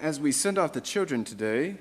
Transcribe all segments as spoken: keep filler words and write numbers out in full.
As we send off the children today,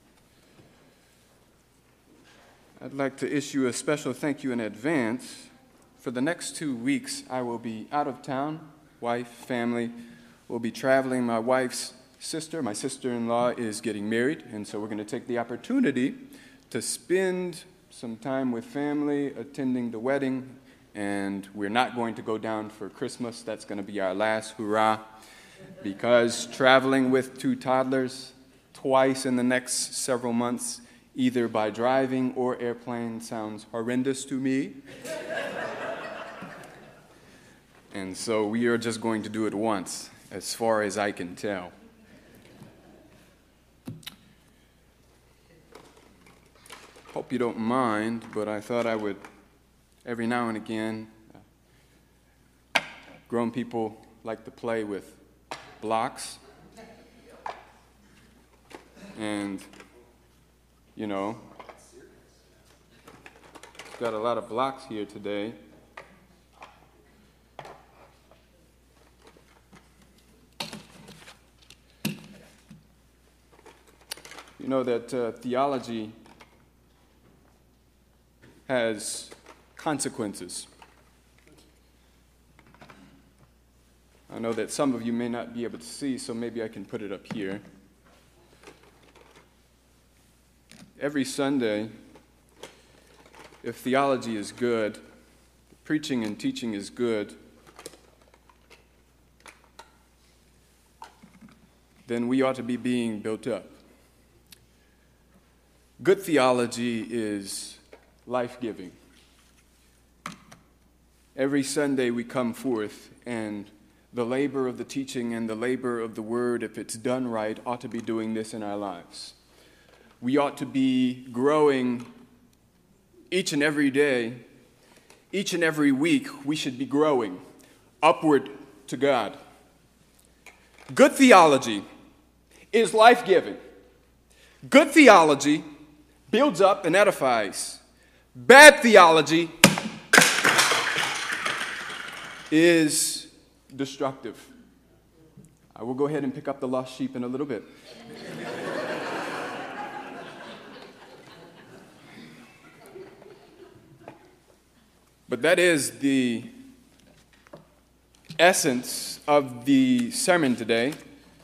I'd like to issue a special thank you in advance. For the next two weeks, I will be out of town. Wife, family will be traveling. My wife's sister, my sister-in-law, is getting married, and so we're going to take the opportunity to spend some time with family, attending the wedding, and we're not going to go down for Christmas. That's going to be our last hurrah, because traveling with two toddlers twice in the next several months, either by driving or airplane, sounds horrendous to me. And so we are just going to do it once, as far as I can tell. Hope you don't mind, but I thought I would, every now and again, uh, grown people like to play with blocks. And, you know, got a lot of blocks here today. You know that uh, theology has consequences. I know that some of you may not be able to see, so maybe I can put it up here. Every Sunday, if theology is good, preaching and teaching is good, then we ought to be being built up. Good theology is life-giving. Every Sunday we come forth, and the labor of the teaching and the labor of the word, if it's done right, ought to be doing this in our lives. We ought to be growing each and every day. Each and every week, we should be growing upward to God. Good theology is life-giving. Good theology builds up and edifies. Bad theology is destructive. I will go ahead and pick up the lost sheep in a little bit. But that is the essence of the sermon today,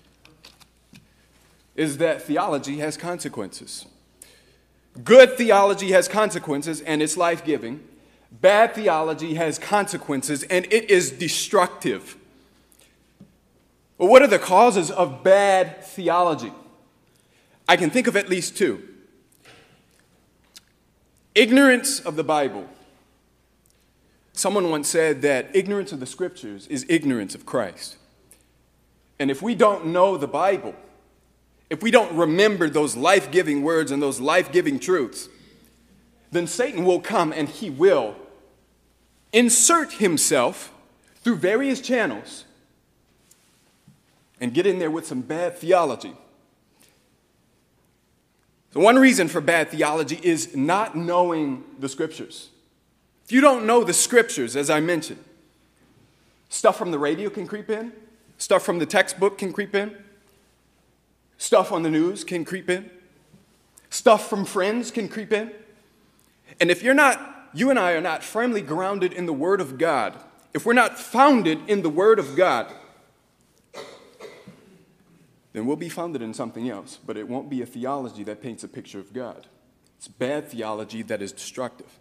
is that theology has consequences. Good theology has consequences, and it's life-giving. Bad theology has consequences, and it is destructive. Well, what are the causes of bad theology? I can think of at least two. Ignorance of the Bible. Someone once said that ignorance of the Scriptures is ignorance of Christ. And if we don't know the Bible, if we don't remember those life-giving words and those life-giving truths, then Satan will come and he will insert himself through various channels and get in there with some bad theology. So one reason for bad theology is not knowing the Scriptures. If you don't know the Scriptures, as I mentioned, stuff from the radio can creep in, stuff from the textbook can creep in, stuff on the news can creep in. Stuff from friends can creep in. And if you're not, you and I are not firmly grounded in the Word of God, if we're not founded in the Word of God, then we'll be founded in something else, but it won't be a theology that paints a picture of God. It's bad theology that is destructive.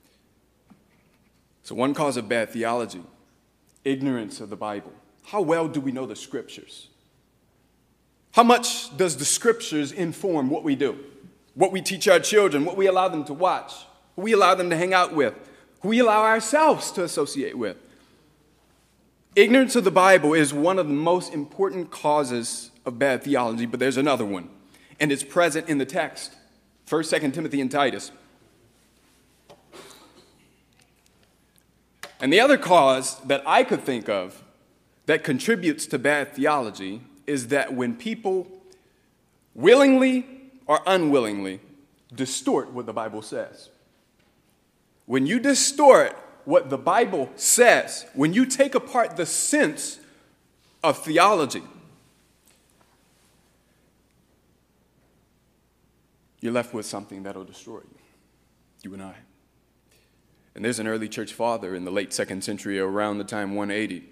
So one cause of bad theology, ignorance of the Bible. How well do we know the Scriptures? How much does the Scriptures inform what we do, what we teach our children, what we allow them to watch, who we allow them to hang out with, who we allow ourselves to associate with? Ignorance of the Bible is one of the most important causes of bad theology, but there's another one, and it's present in the text, First, Second Timothy, and Titus. And the other cause that I could think of that contributes to bad theology is that when people willingly or unwillingly distort what the Bible says. When you distort what the Bible says, when you take apart the sense of theology, you're left with something that'll destroy you, you and I. And there's an early church father in the late second century, around the time one eighty.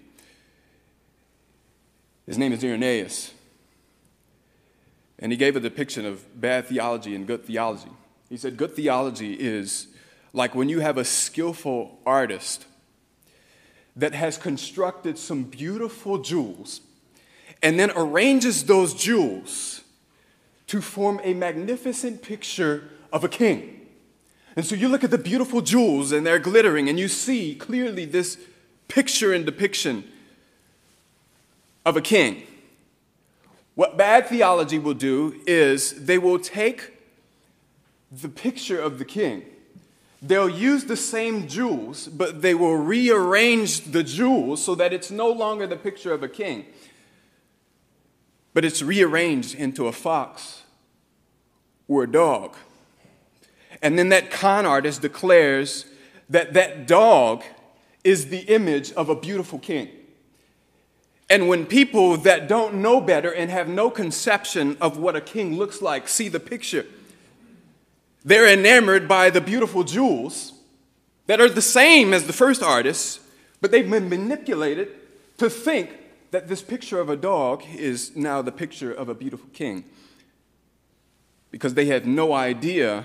His name is Irenaeus. And he gave a depiction of bad theology and good theology. He said good theology is like when you have a skillful artist that has constructed some beautiful jewels and then arranges those jewels to form a magnificent picture of a king. And so you look at the beautiful jewels and they're glittering and you see clearly this picture and depiction of a king. What bad theology will do is they will take the picture of the king. They'll use the same jewels, but they will rearrange the jewels so that it's no longer the picture of a king, but it's rearranged into a fox or a dog. And then that con artist declares that that dog is the image of a beautiful king. And when people that don't know better and have no conception of what a king looks like see the picture, they're enamored by the beautiful jewels that are the same as the first artists, but they've been manipulated to think that this picture of a dog is now the picture of a beautiful king, because they had no idea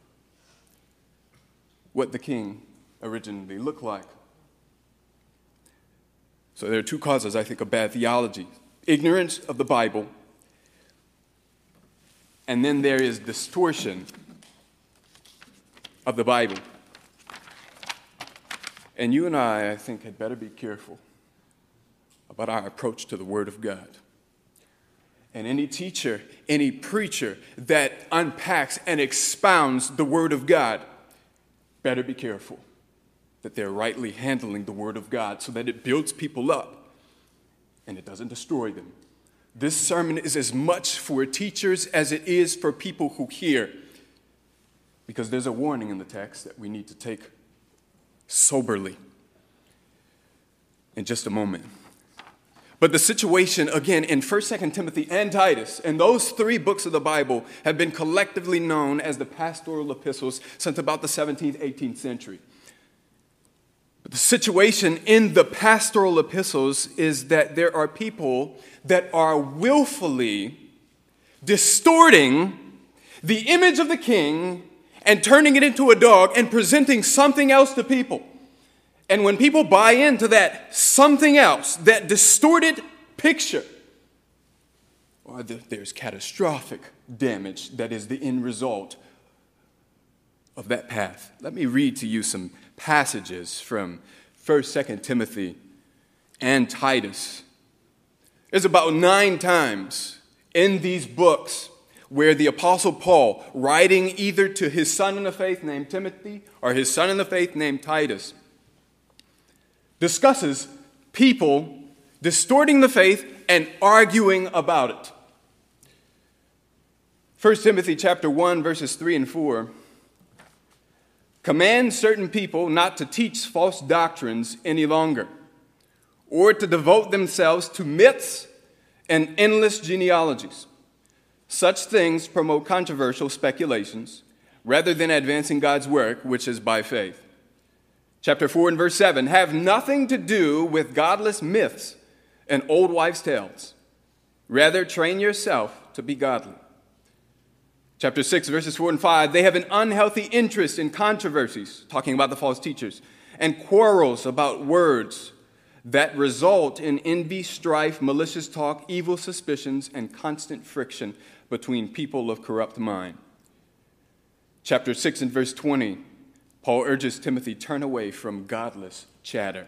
what the king originally looked like. So there are two causes, I think, of bad theology: ignorance of the Bible, and then there is distortion of the Bible. And you and I, I think, had better be careful about our approach to the Word of God. And any teacher, any preacher that unpacks and expounds the Word of God, better be careful that they're rightly handling the Word of God so that it builds people up and it doesn't destroy them. This sermon is as much for teachers as it is for people who hear, because there's a warning in the text that we need to take soberly in just a moment. But the situation, again, in First, Second Timothy and Titus, and those three books of the Bible have been collectively known as the pastoral epistles since about the seventeenth, eighteenth century. But the situation in the pastoral epistles is that there are people that are willfully distorting the image of the king and turning it into a dog and presenting something else to people. And when people buy into that something else, that distorted picture, well, there's catastrophic damage that is the end result of that path. Let me read to you some passages from First, Second Timothy and Titus. There's about nine times in these books where the Apostle Paul, writing either to his son in the faith named Timothy or his son in the faith named Titus, discusses people distorting the faith and arguing about it. First Timothy chapter one, verses three and four. Command certain people not to teach false doctrines any longer, or to devote themselves to myths and endless genealogies. Such things promote controversial speculations rather than advancing God's work, which is by faith. Chapter four and verse seven, have nothing to do with godless myths and old wives' tales. Rather, train yourself to be godly. Chapter six, verses four and five, they have an unhealthy interest in controversies, talking about the false teachers, and quarrels about words that result in envy, strife, malicious talk, evil suspicions, and constant friction between people of corrupt mind. Chapter six and verse twenty, Paul urges Timothy, turn away from godless chatter.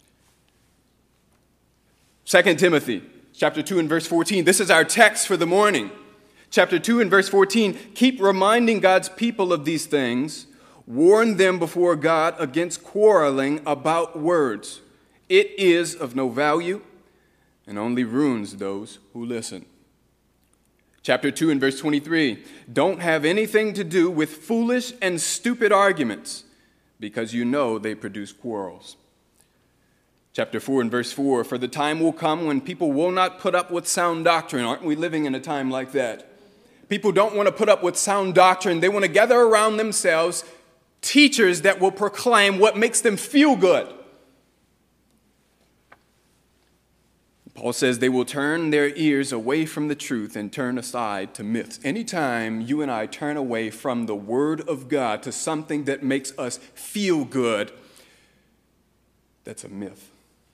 Second Timothy, chapter two and verse fourteen, this is our text for the morning. Chapter two and verse fourteen, keep reminding God's people of these things. Warn them before God against quarreling about words. It is of no value and only ruins those who listen. Chapter two and verse twenty-three, don't have anything to do with foolish and stupid arguments, because you know they produce quarrels. Chapter four and verse four, for the time will come when people will not put up with sound doctrine. Aren't we living in a time like that? People don't want to put up with sound doctrine. They want to gather around themselves teachers that will proclaim what makes them feel good. Paul says they will turn their ears away from the truth and turn aside to myths. Anytime you and I turn away from the Word of God to something that makes us feel good, that's a myth.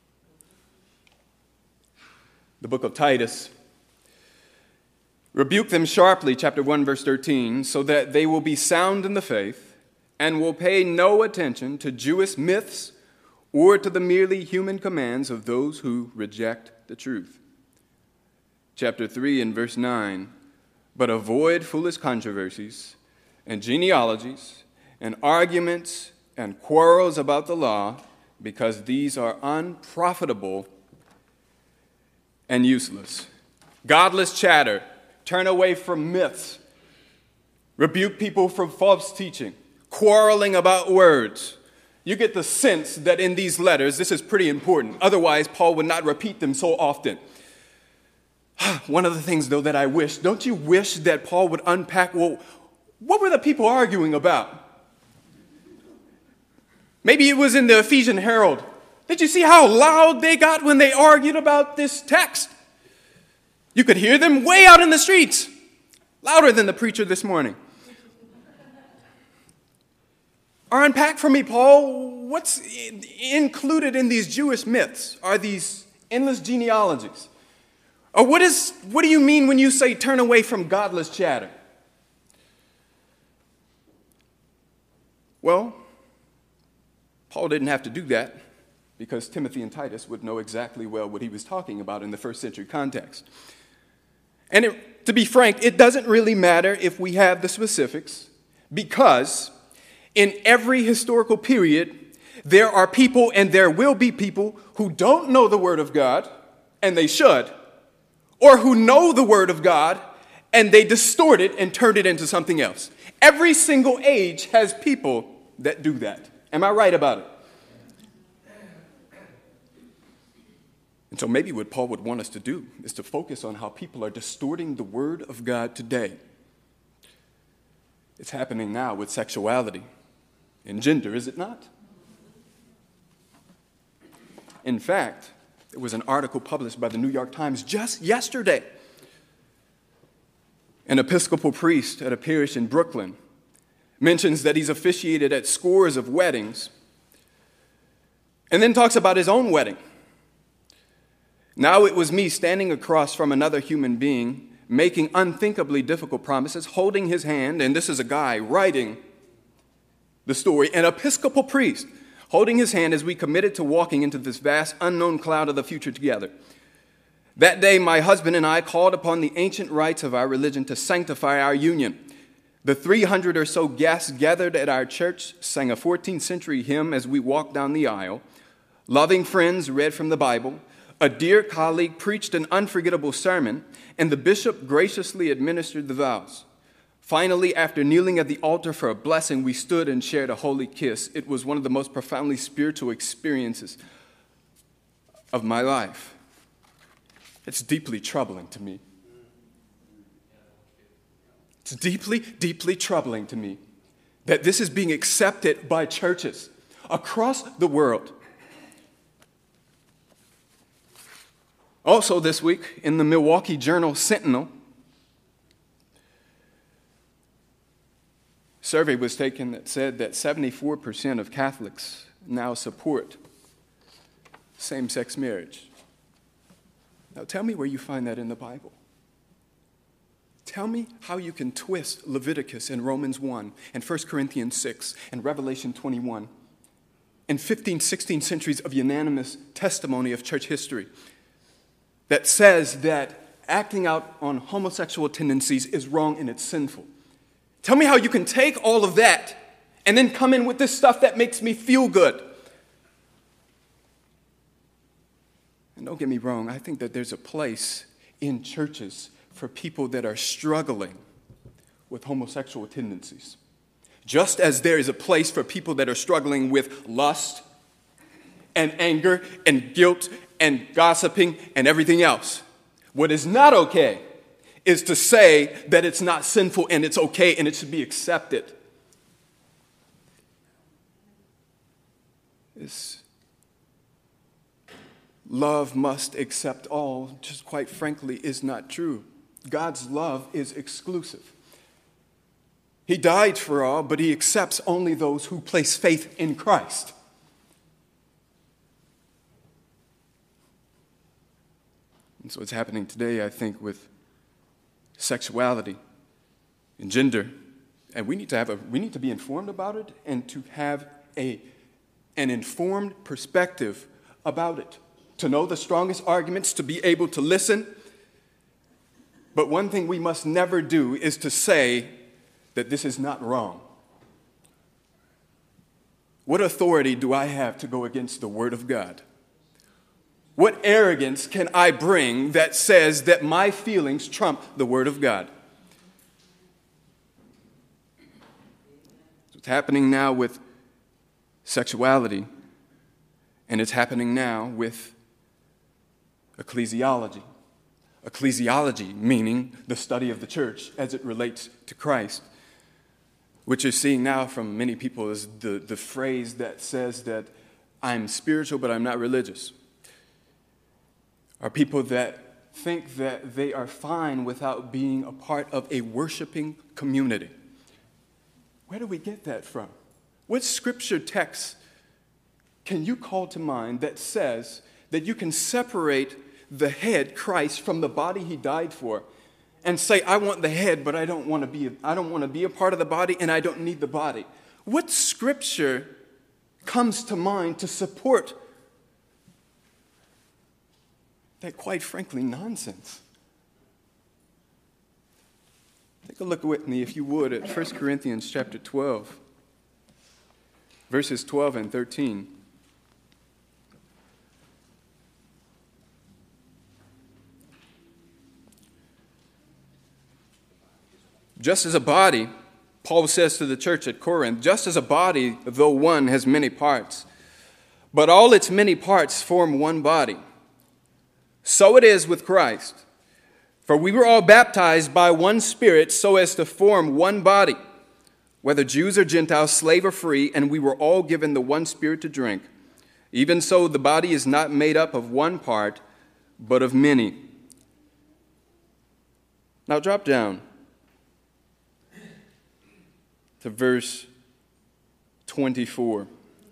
The book of Titus, rebuke them sharply, chapter one, verse thirteen, so that they will be sound in the faith and will pay no attention to Jewish myths or to the merely human commands of those who reject the truth. Chapter three and verse nine, but avoid foolish controversies and genealogies and arguments and quarrels about the law, because these are unprofitable and useless. Godless chatter. Turn away from myths. Rebuke people from false teaching. Quarreling about words. You get the sense that in these letters, this is pretty important. Otherwise, Paul would not repeat them so often. One of the things, though, that I wish, don't you wish that Paul would unpack, well, what were the people arguing about? Maybe it was in the Ephesian Herald. Did you see how loud they got when they argued about this text? You could hear them way out in the streets, louder than the preacher this morning. Or unpack for me, Paul, what's included in these Jewish myths? Are these endless genealogies? Or what is what do you mean when you say turn away from godless chatter? Well, Paul didn't have to do that because Timothy and Titus would know exactly well what he was talking about in the first century context. And it, to be frank, it doesn't really matter if we have the specifics, because in every historical period, there are people and there will be people who don't know the Word of God, and they should, or who know the Word of God, and they distort it and turn it into something else. Every single age has people that do that. Am I right about it? And so maybe what Paul would want us to do is to focus on how people are distorting the Word of God today. It's happening now with sexuality and gender, is it not? In fact, there was an article published by the New York Times just yesterday. An Episcopal priest at a parish in Brooklyn mentions that he's officiated at scores of weddings, and then talks about his own wedding. Now it was me standing across from another human being, making unthinkably difficult promises, holding his hand, and this is a guy writing the story, an Episcopal priest holding his hand as we committed to walking into this vast unknown cloud of the future together. That day, my husband and I called upon the ancient rites of our religion to sanctify our union. The three hundred or so guests gathered at our church sang a fourteenth century hymn as we walked down the aisle. Loving friends read from the Bible. A dear colleague preached an unforgettable sermon, and the bishop graciously administered the vows. Finally, after kneeling at the altar for a blessing, we stood and shared a holy kiss. It was one of the most profoundly spiritual experiences of my life. It's deeply troubling to me. It's deeply, deeply troubling to me that this is being accepted by churches across the world. Also this week, in the Milwaukee Journal Sentinel, a survey was taken that said that seventy-four percent of Catholics now support same-sex marriage. Now tell me where you find that in the Bible. Tell me how you can twist Leviticus and Romans one and First Corinthians six and Revelation twenty-one and fifteen, sixteen centuries of unanimous testimony of church history that says that acting out on homosexual tendencies is wrong and it's sinful. Tell me how you can take all of that and then come in with this stuff that makes me feel good. And don't get me wrong, I think that there's a place in churches for people that are struggling with homosexual tendencies. Just as there is a place for people that are struggling with lust and anger and guilt and gossiping and everything else. What is not okay is to say that it's not sinful and it's okay and it should be accepted. It's love must accept all, just quite frankly, is not true. God's love is exclusive. He died for all, but he accepts only those who place faith in Christ. And so it's happening today, I think, with sexuality and gender. And we need to have a we need to be informed about it and to have a an informed perspective about it. To know the strongest arguments, to be able to listen. But one thing we must never do is to say that this is not wrong. What authority do I have to go against the Word of God? What arrogance can I bring that says that my feelings trump the Word of God? It's happening now with sexuality, and it's happening now with ecclesiology. Ecclesiology meaning the study of the church as it relates to Christ. What you're seeing now from many people is the, the phrase that says that I'm spiritual but I'm not religious. Are people that think that they are fine without being a part of a worshiping community. Where do we get that from? What scripture text can you call to mind that says that you can separate the head, Christ, from the body he died for, and say, I want the head, but I don't want to be, I don't want to be a part of the body, and I don't need the body? What scripture comes to mind to support that, quite frankly, nonsense? Take a look with me, if you would, at First Corinthians chapter twelve, verses twelve and thirteen. Just as a body, Paul says to the church at Corinth, just as a body, though one, has many parts, but all its many parts form one body. So it is with Christ. For we were all baptized by one Spirit so as to form one body, whether Jews or Gentiles, slave or free, and we were all given the one Spirit to drink. Even so, the body is not made up of one part, but of many. Now drop down to verse twenty-four.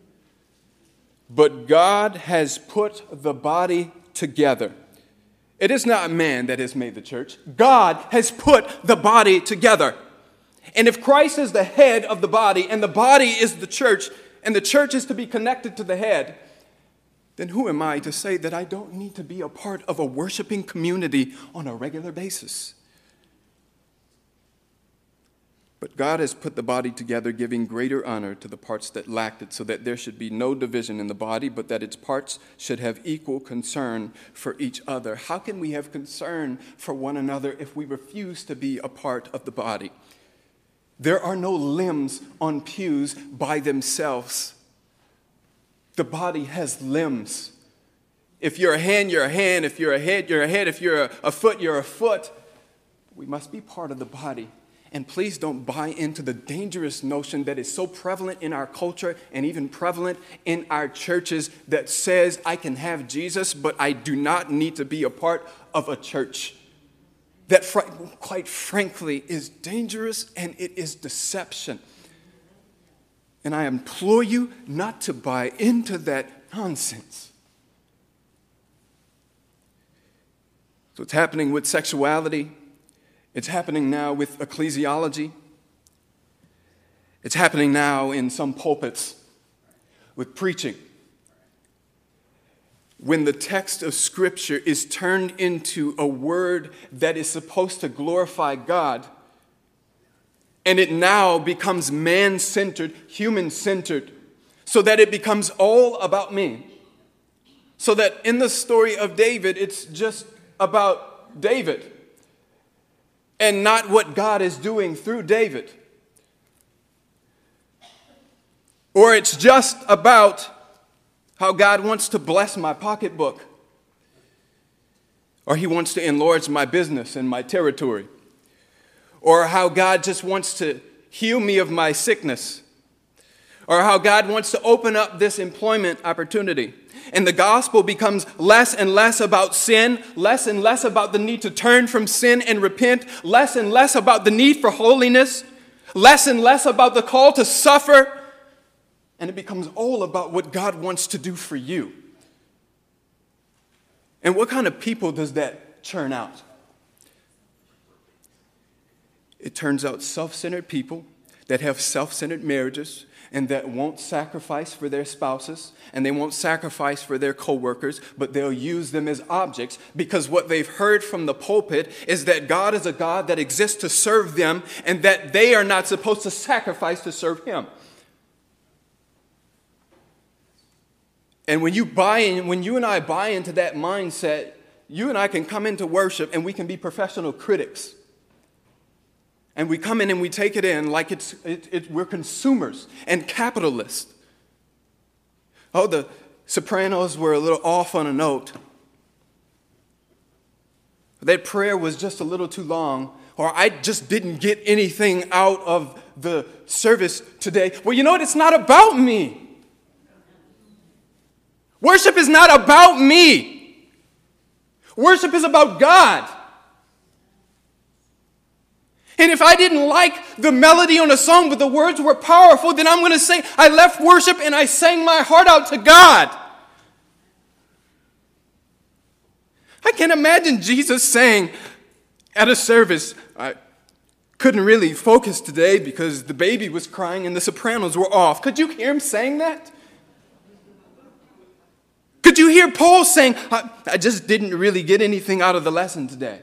But God has put the body together. It is not man that has made the church. God has put the body together. And if Christ is the head of the body, and the body is the church, and the church is to be connected to the head, then who am I to say that I don't need to be a part of a worshiping community on a regular basis? But God has put the body together, giving greater honor to the parts that lacked it, so that there should be no division in the body, but that its parts should have equal concern for each other. How can we have concern for one another if we refuse to be a part of the body? There are no limbs on pews by themselves. The body has limbs. If you're a hand, you're a hand. If you're a head, you're a head. If you're a, a foot, you're a foot. We must be part of the body. And please don't buy into the dangerous notion that is so prevalent in our culture and even prevalent in our churches that says I can have Jesus, but I do not need to be a part of a church. That, fr- quite frankly, is dangerous and it is deception. And I implore you not to buy into that nonsense. So it's happening with sexuality. It's happening now with ecclesiology. It's happening now in some pulpits with preaching. When the text of Scripture is turned into a word that is supposed to glorify God, and it now becomes man-centered, human-centered, so that it becomes all about me. So that in the story of David, it's just about David, and not what God is doing through David. Or it's just about how God wants to bless my pocketbook. Or he wants to enlarge my business and my territory. or how God just wants to heal me of my sickness, or how God wants to open up this employment opportunity. And the gospel becomes less and less about sin, less and less about the need to turn from sin and repent, less and less about the need for holiness, less and less about the call to suffer, and it becomes all about what God wants to do for you. And what kind of people does that churn out? It turns out self-centered people that have self-centered marriages and that won't sacrifice for their spouses and they won't sacrifice for their co-workers, but they'll use them as objects because what they've heard from the pulpit is that God is a God that exists to serve them and that they are not supposed to sacrifice to serve Him. And when you buy in, when you and I buy into that mindset, you and I can come into worship and we can be professional critics. And we come in and we take it in like it's it, it, we're consumers and capitalists. Oh, the Sopranos were a little off on a note. That prayer was just a little too long, or I just didn't get anything out of the service today. Well, you know what? It's not about me. Worship is not about me. Worship is about God. And if I didn't like the melody on a song, but the words were powerful, then I'm going to say, I left worship and I sang my heart out to God. I can't imagine Jesus saying at a service, I couldn't really focus today because the baby was crying and the Sopranos were off. Could you hear him saying that? Could you hear Paul saying, I, I just didn't really get anything out of the lesson today?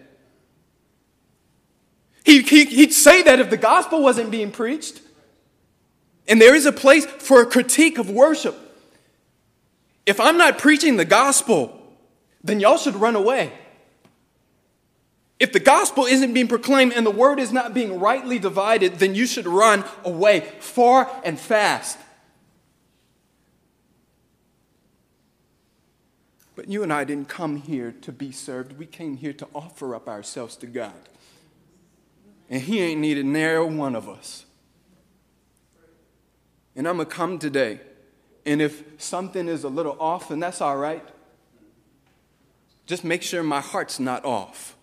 He, he, he'd say that if the gospel wasn't being preached. And there is a place for a critique of worship. If I'm not preaching the gospel, then y'all should run away. If the gospel isn't being proclaimed and the word is not being rightly divided, then you should run away far and fast. But you and I didn't come here to be served. We came here to offer up ourselves to God. And He ain't needed nary one of us. And I'm going to come today. And if something is a little off, then that's all right. Just make sure my heart's not off.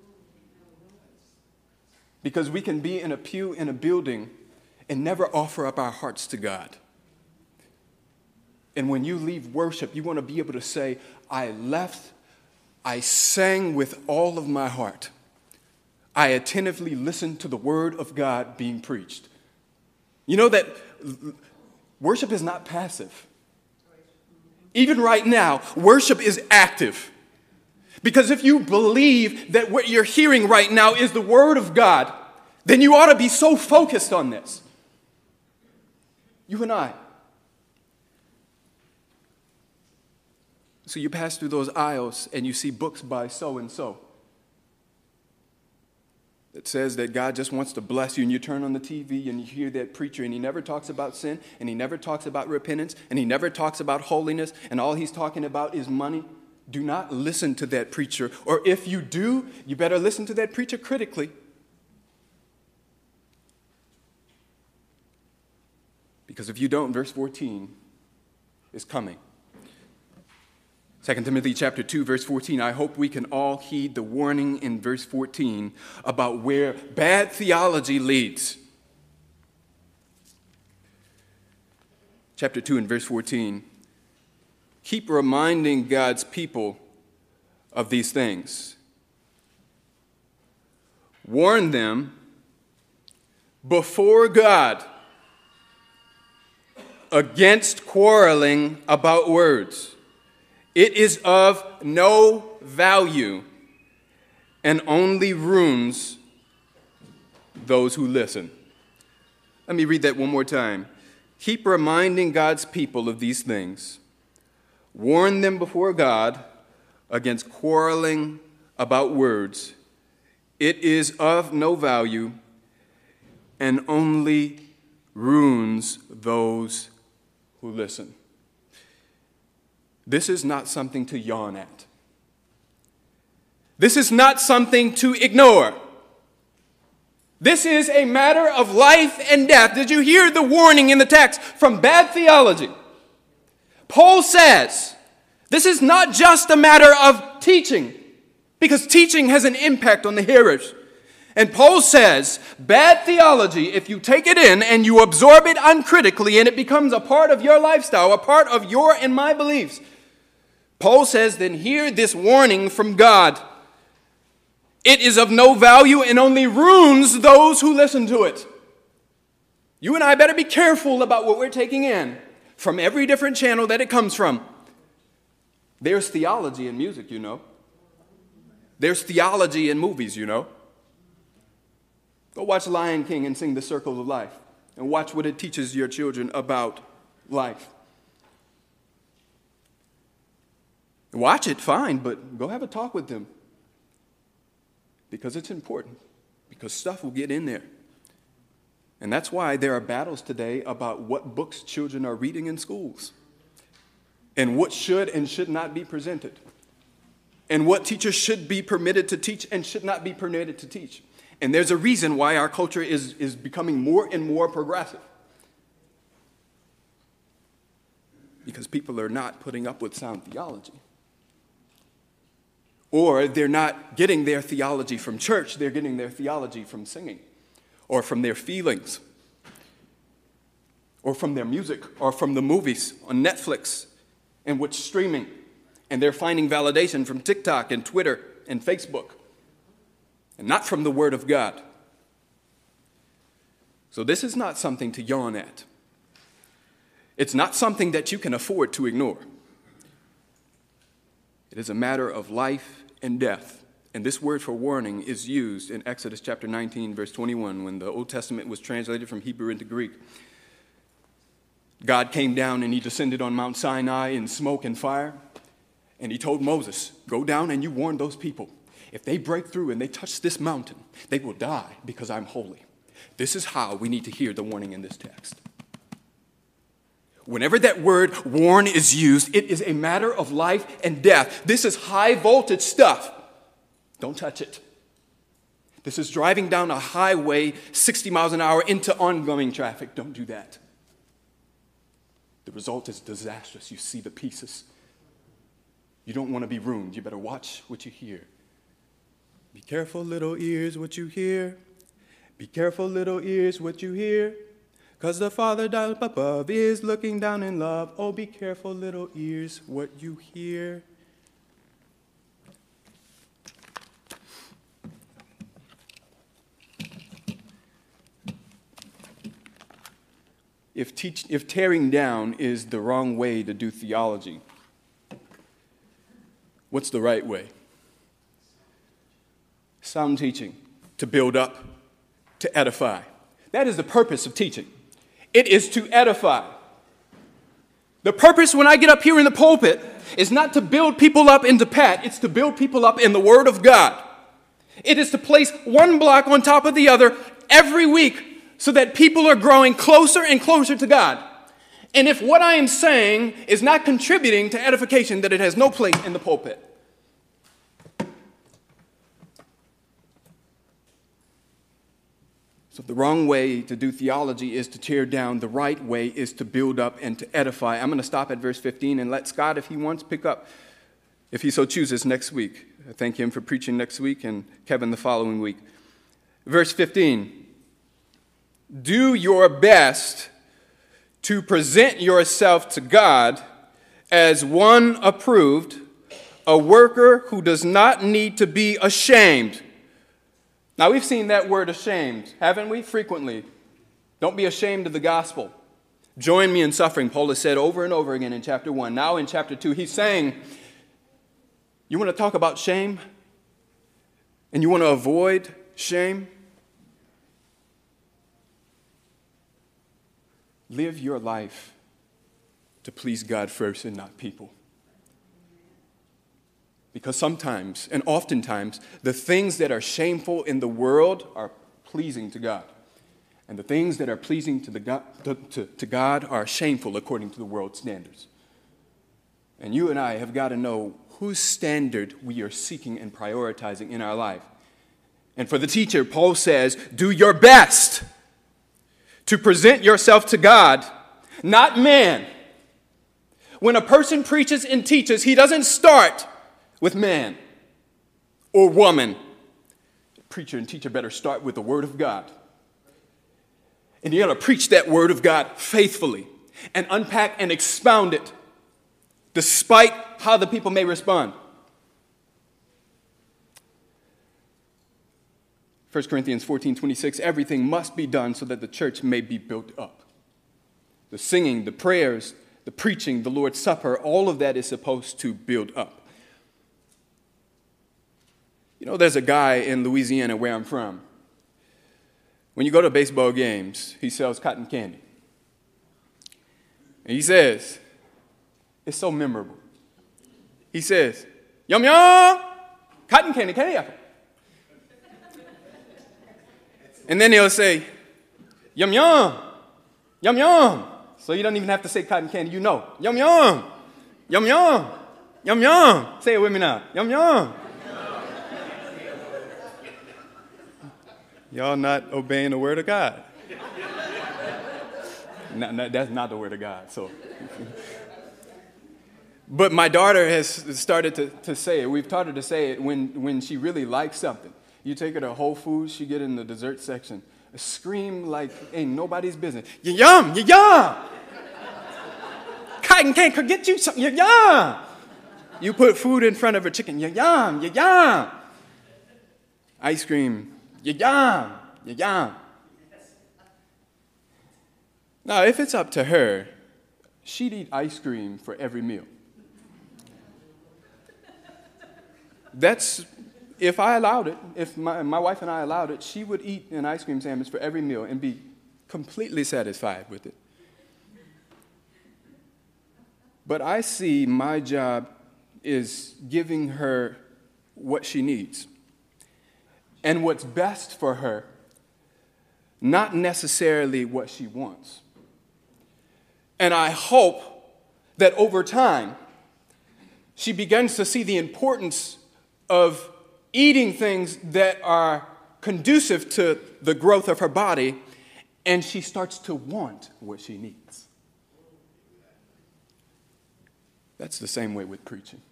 Because we can be in a pew in a building and never offer up our hearts to God. And when you leave worship, you want to be able to say, I left, I sang with all of my heart. I attentively listened to the word of God being preached. You know that worship is not passive. Even right now, worship is active. Because if you believe that what you're hearing right now is the word of God, then you ought to be so focused on this. You and I. So you pass through those aisles and you see books by so-and-so. It says that God just wants to bless you, and you turn on the T V and you hear that preacher and he never talks about sin and he never talks about repentance and he never talks about holiness and all he's talking about is money. Do not listen to that preacher, or if you do, you better listen to that preacher critically. Because if you don't, verse fourteen is coming. Second Timothy chapter two, verse fourteen, I hope we can all heed the warning in verse fourteen about where bad theology leads. Chapter two and verse fourteen, keep reminding God's people of these things. Warn them before God against quarreling about words. It is of no value and only ruins those who listen. Let me read that one more time. Keep reminding God's people of these things. Warn them before God against quarreling about words. It is of no value and only ruins those who listen. This is not something to yawn at. This is not something to ignore. This is a matter of life and death. Did you hear the warning in the text from bad theology? Paul says this is not just a matter of teaching, because teaching has an impact on the hearers. And Paul says bad theology, if you take it in and you absorb it uncritically and it becomes a part of your lifestyle, a part of your and my beliefs, Paul says, then hear this warning from God. It is of no value and only ruins those who listen to it. You and I better be careful about what we're taking in from every different channel that it comes from. There's theology in music, you know. There's theology in movies, you know. Go watch Lion King and sing The Circles of Life and watch what it teaches your children about life. Watch it, fine, but go have a talk with them. Because it's important. Because stuff will get in there. And that's why there are battles today about what books children are reading in schools. And what should and should not be presented. And what teachers should be permitted to teach and should not be permitted to teach. And there's a reason why our culture is, is becoming more and more progressive. Because people are not putting up with sound theology. Or they're not getting their theology from church, they're getting their theology from singing, or from their feelings, or from their music, or from the movies on Netflix and what's streaming. And they're finding validation from TikTok and Twitter and Facebook, and not from the Word of God. So this is not something to yawn at. It's not something that you can afford to ignore. It is a matter of life and death. And this word for warning is used in Exodus chapter nineteen, verse twenty-one, when the Old Testament was translated from Hebrew into Greek. God came down and he descended on Mount Sinai in smoke and fire. And he told Moses, go down and you warn those people. If they break through and they touch this mountain, they will die because I'm holy. This is how we need to hear the warning in this text. Whenever that word warn is used, it is a matter of life and death. This is high voltage stuff. Don't touch it. This is driving down a highway sixty miles an hour into oncoming traffic. Don't do that. The result is disastrous. You see the pieces. You don't want to be ruined. You better watch what you hear. Be careful, little ears, what you hear. Be careful, little ears, what you hear. Because the Father down above is looking down in love. Oh, be careful, little ears, what you hear. If, teach, if tearing down is the wrong way to do theology, what's the right way? Sound teaching, to build up, to edify. That is the purpose of teaching. It is to edify. The purpose when I get up here in the pulpit is not to build people up into pat. It's to build people up in the Word of God. It is to place one block on top of the other every week so that people are growing closer and closer to God. And if what I am saying is not contributing to edification, that it has no place in the pulpit. So the wrong way to do theology is to tear down. The right way is to build up and to edify. I'm going to stop at verse fifteen and let Scott, if he wants, pick up, if he so chooses, next week. I thank him for preaching next week and Kevin the following week. Verse fifteen. Do your best to present yourself to God as one approved, a worker who does not need to be ashamed. Now, we've seen that word ashamed, haven't we? Frequently. Don't be ashamed of the gospel. Join me in suffering, Paul has said over and over again in chapter one. Now in chapter two, he's saying, you want to talk about shame? And you want to avoid shame? Live your life to please God first and not people. Because sometimes, and oftentimes, the things that are shameful in the world are pleasing to God. And the things that are pleasing to, the God, to, to, to God are shameful according to the world's standards. And you and I have got to know whose standard we are seeking and prioritizing in our life. And for the teacher, Paul says, do your best to present yourself to God, not man. When a person preaches and teaches, he doesn't start with man or woman. Preacher and teacher better start with the Word of God. And you got to preach that Word of God faithfully and unpack and expound it, despite how the people may respond. First Corinthians fourteen twenty-six, everything must be done so that the church may be built up. The singing, the prayers, the preaching, the Lord's Supper, all of that is supposed to build up. You know, there's a guy in Louisiana where I'm from. When you go to baseball games, he sells cotton candy. And he says, it's so memorable. He says, yum yum, cotton candy, candy apple. And then he'll say, yum yum, yum yum. So you don't even have to say cotton candy, you know. Yum yum, yum yum, yum yum. Say it with me now, yum yum. Y'all not obeying the word of God. no, no, that's not the word of God. So, but my daughter has started to, to say it. We've taught her to say it when, when she really likes something. You take her to Whole Foods, she get in the dessert section, scream like ain't nobody's business. You yum, you yum. Cotton can't get you something. You yum. You put food in front of her chicken. You yum, you yum. Ice cream. You yum, you yum. Now, if it's up to her, she'd eat ice cream for every meal. That's, if I allowed it, if my, my wife and I allowed it, she would eat an ice cream sandwich for every meal and be completely satisfied with it. But I see my job is giving her what she needs and what's best for her, not necessarily what she wants. And I hope that over time, she begins to see the importance of eating things that are conducive to the growth of her body, and she starts to want what she needs. That's the same way with preaching.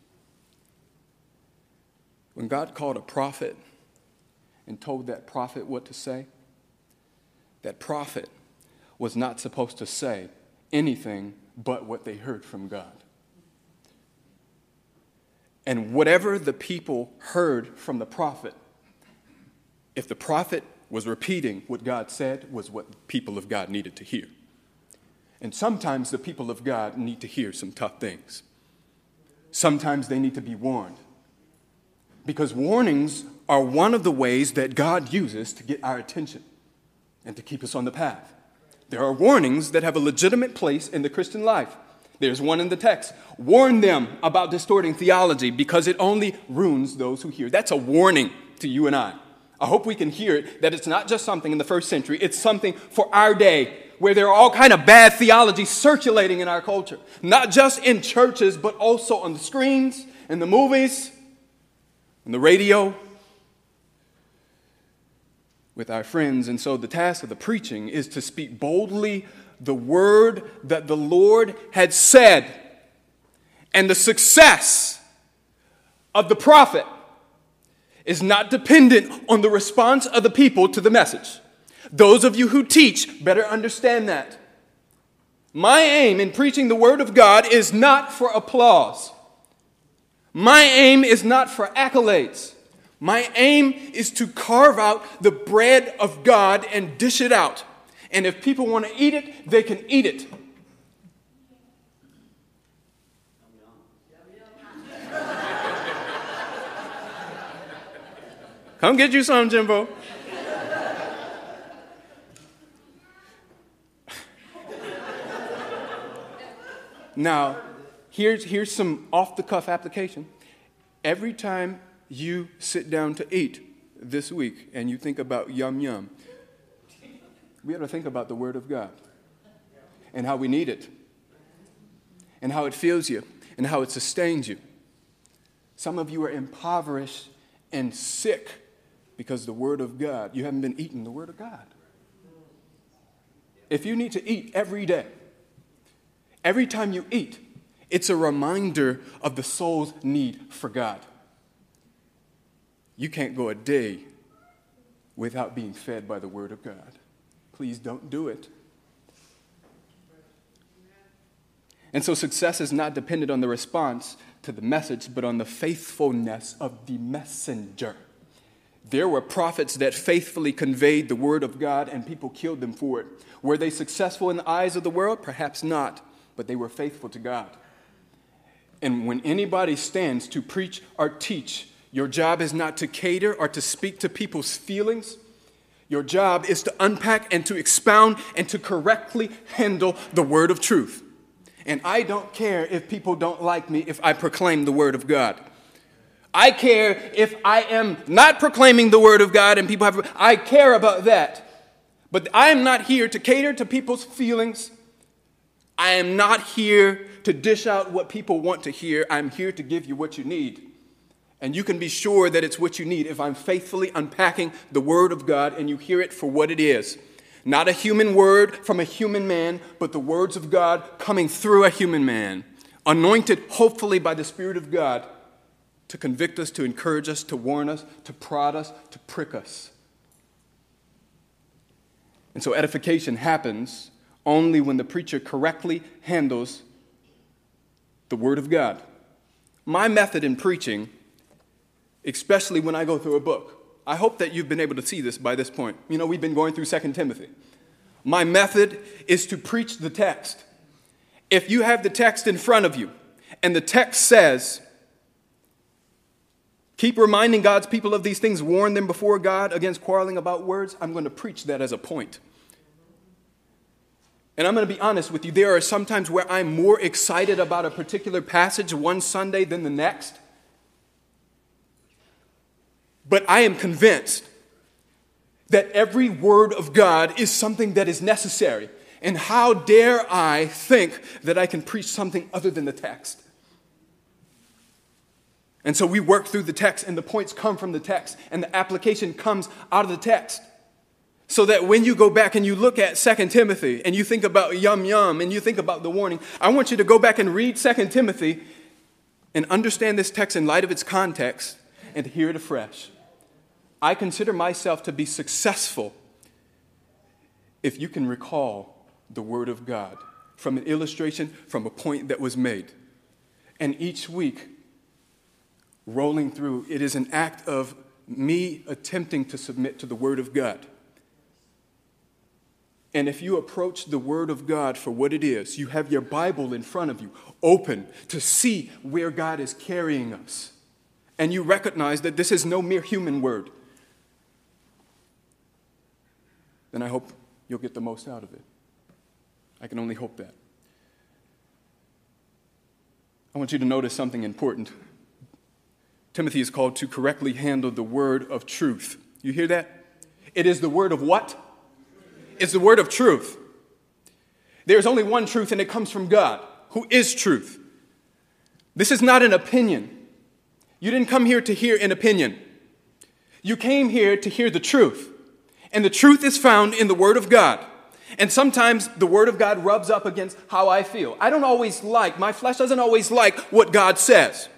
When God called a prophet and told that prophet what to say, that prophet was not supposed to say anything but what they heard from God. And whatever the people heard from the prophet, if the prophet was repeating what God said, was what the people of God needed to hear. And sometimes the people of God need to hear some tough things. Sometimes they need to be warned. Because warnings are one of the ways that God uses to get our attention and to keep us on the path. There are warnings that have a legitimate place in the Christian life. There's one in the text. Warn them about distorting theology because it only ruins those who hear. That's a warning to you and I. I hope we can hear it, that it's not just something in the first century. It's something for our day where there are all kind of bad theology circulating in our culture. Not just in churches, but also on the screens, in the movies, on the radio, with our friends. And so the task of the preaching is to speak boldly the word that the Lord had said. And the success of the prophet is not dependent on the response of the people to the message. Those of you who teach better understand that. My aim in preaching the word of God is not for applause. My aim is not for accolades. My aim is to carve out the bread of God and dish it out. And if people want to eat it, they can eat it. Come get you some, Jimbo. Now, here's, here's some off-the-cuff application. Every time you sit down to eat this week and you think about yum yum, we have to think about the Word of God and how we need it and how it fills you and how it sustains you. Some of you are impoverished and sick Because the Word of God, you haven't been eating the Word of God. If you need to eat every day, every time you eat, it's a reminder of the soul's need for God. You can't go a day without being fed by the Word of God. Please don't do it. And so success is not dependent on the response to the message, but on the faithfulness of the messenger. There were prophets that faithfully conveyed the word of God, and people killed them for it. Were they successful in the eyes of the world? Perhaps not, but they were faithful to God. And when anybody stands to preach or teach, your job is not to cater or to speak to people's feelings. Your job is to unpack and to expound and to correctly handle the word of truth. And I don't care if people don't like me if I proclaim the word of God. I care if I am not proclaiming the word of God and people have, I care about that. But I am not here to cater to people's feelings. I am not here to dish out what people want to hear. I'm here to give you what you need. And you can be sure that it's what you need if I'm faithfully unpacking the word of God and you hear it for what it is. Not a human word from a human man, but the words of God coming through a human man, anointed hopefully by the Spirit of God to convict us, to encourage us, to warn us, to prod us, to prick us. And so edification happens only when the preacher correctly handles the Word of God. My method in preaching, especially when I go through a book, I hope that you've been able to see this by this point. You know, we've been going through Second Timothy. My method is to preach the text. If you have the text in front of you, and the text says, keep reminding God's people of these things, warn them before God against quarreling about words, I'm going to preach that as a point. And I'm going to be honest with you, there are some times where I'm more excited about a particular passage one Sunday than the next. But I am convinced that every word of God is something that is necessary. And how dare I think that I can preach something other than the text? And so we work through the text, and the points come from the text, and the application comes out of the text. So that when you go back and you look at Second Timothy, and you think about yum yum, and you think about the warning, I want you to go back and read Second Timothy and understand this text in light of its context and to hear it afresh. I consider myself to be successful if you can recall the Word of God from an illustration, from a point that was made. And each week, rolling through, it is an act of me attempting to submit to the Word of God. And if you approach the Word of God for what it is, you have your Bible in front of you, open to see where God is carrying us. And you recognize that this is no mere human word. Then I hope you'll get the most out of it. I can only hope that. I want you to notice something important. Timothy is called to correctly handle the word of truth. You hear that? It is the word of what? It's the word of truth. There's only one truth, and it comes from God, who is truth. This is not an opinion. You didn't come here to hear an opinion. You came here to hear the truth. And the truth is found in the Word of God. And sometimes the Word of God rubs up against how I feel. I don't always like, my flesh doesn't always like what God says.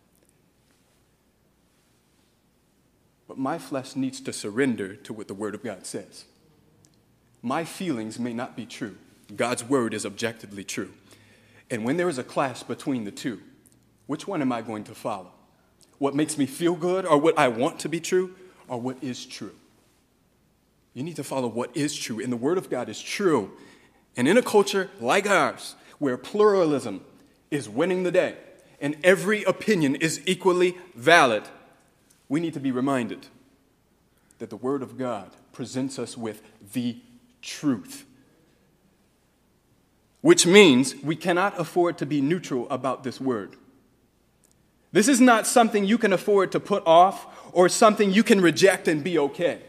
But my flesh needs to surrender to what the Word of God says. My feelings may not be true. God's Word is objectively true. And when there is a clash between the two, which one am I going to follow? What makes me feel good, or what I want to be true, or what is true? You need to follow what is true, and the Word of God is true. And in a culture like ours, where pluralism is winning the day, and every opinion is equally valid, we need to be reminded that the Word of God presents us with the truth. Which means we cannot afford to be neutral about this word. This is not something you can afford to put off or something you can reject and be okay.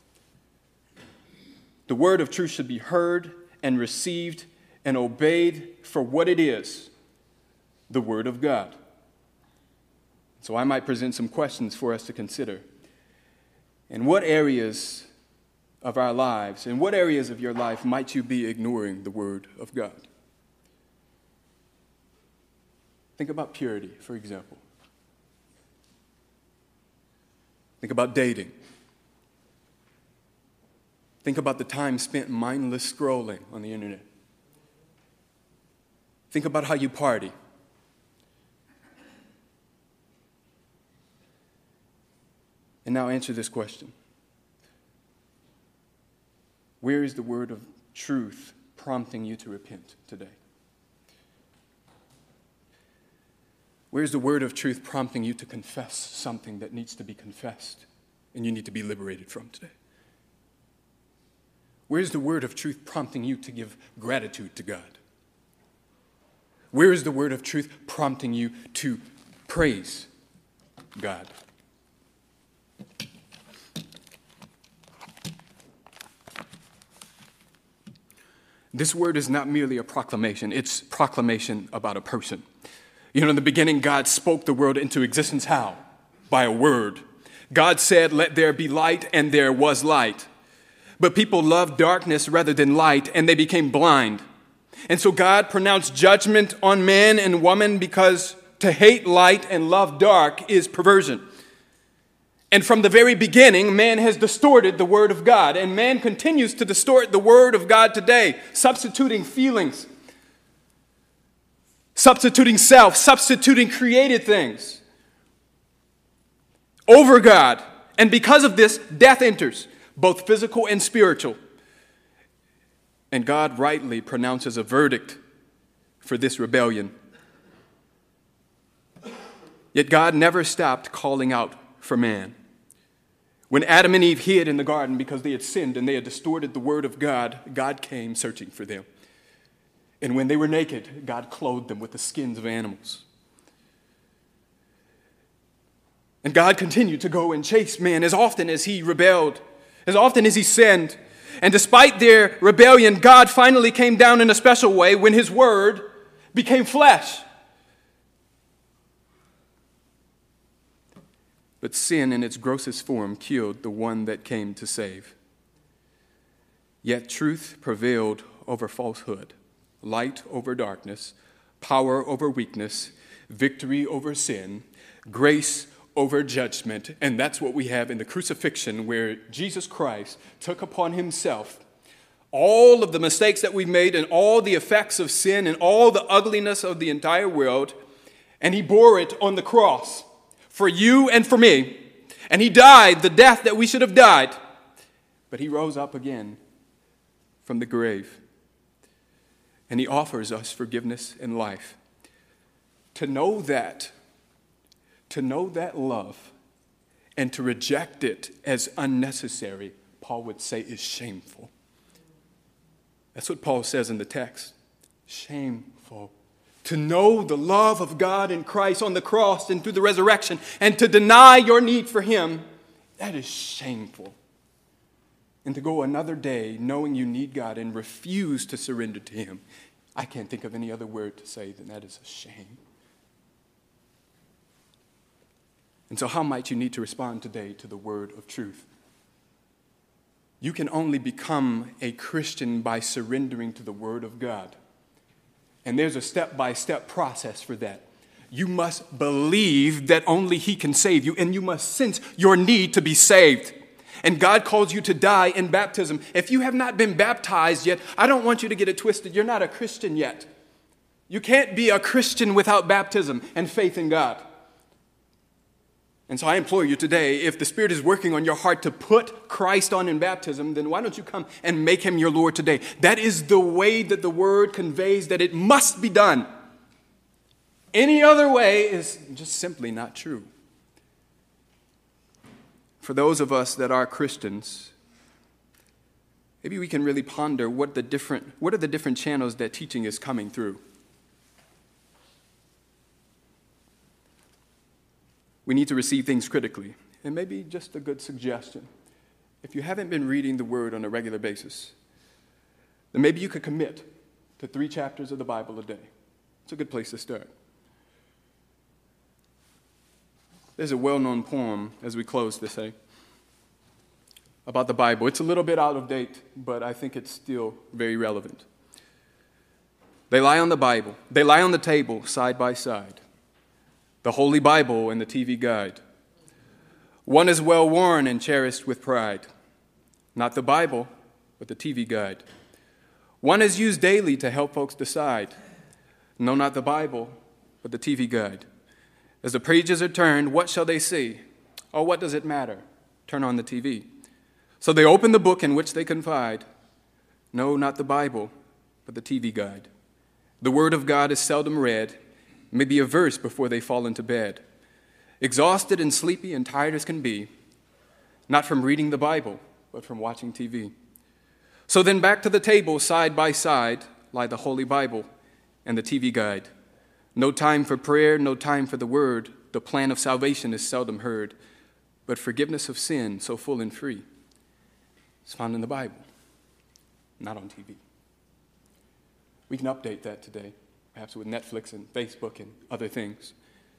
The word of truth should be heard and received and obeyed for what it is, the Word of God. So I might present some questions for us to consider. In what areas of our lives, in what areas of your life might you be ignoring the Word of God? Think about purity, for example. Think about dating. Think about the time spent mindless scrolling on the internet. Think about how you party. And now answer this question. Where is the word of truth prompting you to repent today? Where is the word of truth prompting you to confess something that needs to be confessed and you need to be liberated from today? Where is the word of truth prompting you to give gratitude to God? Where is the word of truth prompting you to praise God? This word is not merely a proclamation. It's proclamation about a person. You know, in the beginning, God spoke the world into existence. How? By a word. God said, "Let there be light," and there was light. But people loved darkness rather than light, and they became blind. And so God pronounced judgment on man and woman because to hate light and love dark is perversion. And from the very beginning, man has distorted the word of God, and man continues to distort the word of God today, substituting feelings, substituting self, substituting created things over God. And because of this, death enters, both physical and spiritual. And God rightly pronounces a verdict for this rebellion. Yet God never stopped calling out for man. When Adam and Eve hid in the garden because they had sinned and they had distorted the word of God, God came searching for them. And when they were naked, God clothed them with the skins of animals. And God continued to go and chase man as often as he rebelled, as often as he sinned. And despite their rebellion, God finally came down in a special way when his word became flesh. But sin in its grossest form killed the one that came to save. Yet truth prevailed over falsehood, light over darkness, power over weakness, victory over sin, grace over judgment. And that's what we have in the crucifixion, where Jesus Christ took upon himself all of the mistakes that we've made and all the effects of sin and all the ugliness of the entire world, and he bore it on the cross for you and for me. And he died the death that we should have died. But he rose up again from the grave. And he offers us forgiveness and life. To know that, to know that love, and to reject it as unnecessary, Paul would say is shameful. That's what Paul says in the text. Shameful. To know the love of God in Christ on the cross and through the resurrection, and to deny your need for him, that is shameful. And to go another day knowing you need God and refuse to surrender to him, I can't think of any other word to say than that is a shame. And so how might you need to respond today to the word of truth? You can only become a Christian by surrendering to the word of God. And there's a step-by-step process for that. You must believe that only he can save you, and you must sense your need to be saved. And God calls you to die in baptism. If you have not been baptized yet, I don't want you to get it twisted. You're not a Christian yet. You can't be a Christian without baptism and faith in God. And so I implore you today, if the Spirit is working on your heart to put Christ on in baptism, then why don't you come and make him your Lord today? That is the way that the word conveys that it must be done. Any other way is just simply not true. For those of us that are Christians, maybe we can really ponder what the different, what are the different channels that teaching is coming through. We need to receive things critically. And maybe just a good suggestion. If you haven't been reading the Word on a regular basis, then maybe you could commit to three chapters of the Bible a day. It's a good place to start. There's a well-known poem as we close this, eh? about the Bible. It's a little bit out of date, but I think it's still very relevant. They lie on the Bible. They lie on the table side by side. The Holy Bible and the T V Guide. One is well worn and cherished with pride. Not the Bible, but the T V Guide. One is used daily to help folks decide. No, not the Bible, but the T V Guide. As the pages are turned, what shall they see? Oh, what does it matter? Turn on the T V. So they open the book in which they confide. No, not the Bible, but the T V Guide. The Word of God is seldom read, maybe a verse before they fall into bed. Exhausted and sleepy and tired as can be, not from reading the Bible, but from watching T V. So then back to the table, side by side, lie the Holy Bible and the T V Guide. No time for prayer, no time for the Word. The plan of salvation is seldom heard, but forgiveness of sin, so full and free, is found in the Bible, not on T V. We can update that today, perhaps with Netflix and Facebook and other things.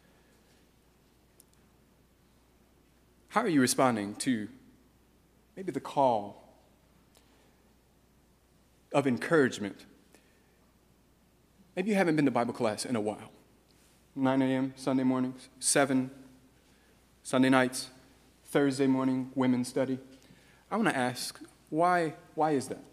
How are you responding to maybe the call of encouragement? Maybe you haven't been to Bible class in a while. nine a.m. Sunday mornings, seven Sunday nights, Thursday morning women's study. I want to ask, why, why is that?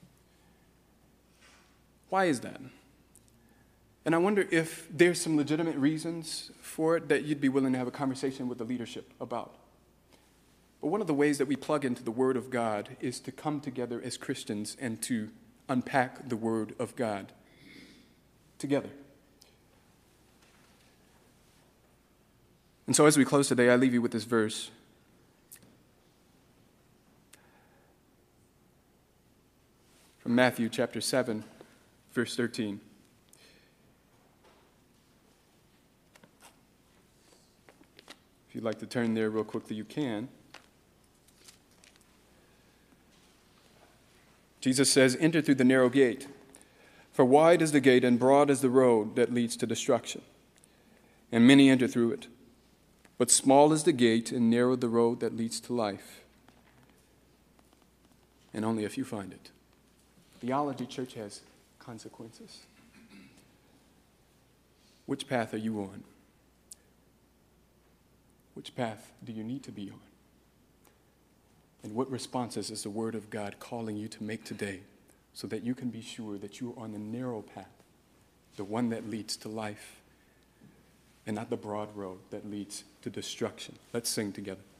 Why is that? And I wonder if there's some legitimate reasons for it that you'd be willing to have a conversation with the leadership about. But one of the ways that we plug into the Word of God is to come together as Christians and to unpack the Word of God together. And so as we close today, I leave you with this verse. From Matthew chapter seven, verse thirteen. If you'd like to turn there real quickly, you can. Jesus says, "Enter through the narrow gate, for wide is the gate and broad is the road that leads to destruction, and many enter through it. But small is the gate and narrow the road that leads to life, and only a few find it." Theology, church, has consequences. Which path are you on? Which path do you need to be on? And what responses is the Word of God calling you to make today so that you can be sure that you are on the narrow path, the one that leads to life, and not the broad road that leads to destruction? Let's sing together.